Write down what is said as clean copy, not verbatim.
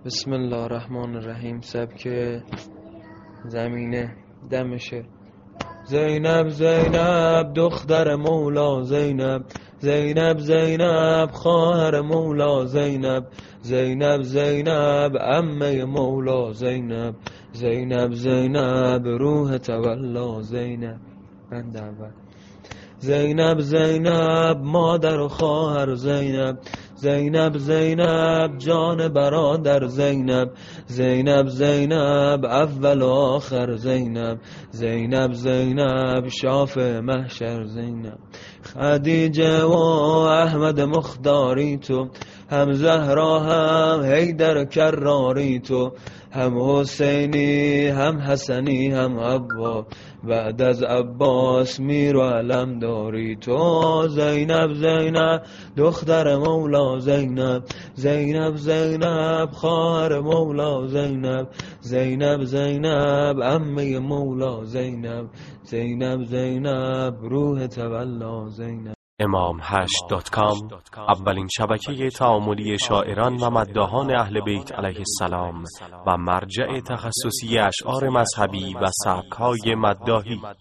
بسم الله الرحمن الرحیم. سبک زمینه دمشه. زینب زینب دختر مولا زینب، زینب زینب خواهر مولا زینب، زینب زینب عمه مولا زینب، زینب زینب روح تولا زینب. بند اول. زینب زینب مادر و خواهر زینب، زینب زینب جان برادر زینب، زینب زینب اول و آخر زینب، زینب زینب شافع محشر زینب. خدیجه و احمد مختاری تو، هم زهرا هم حیدر کراری تو، هم حسینی هم حسنی هم عباس، بعد از عباس میر و علم داری تو. زینب زینب دختر مولا زینب، زینب زینب خواهر مولا زینب، زینب زینب عمه مولا زینب، زینب زینب روح تولا زینب. imam8.com اولین شبکه تعاملی شاعران و مداحان اهل بیت علیه السلام و مرجع تخصصی اشعار مذهبی و سبک‌های مداحی.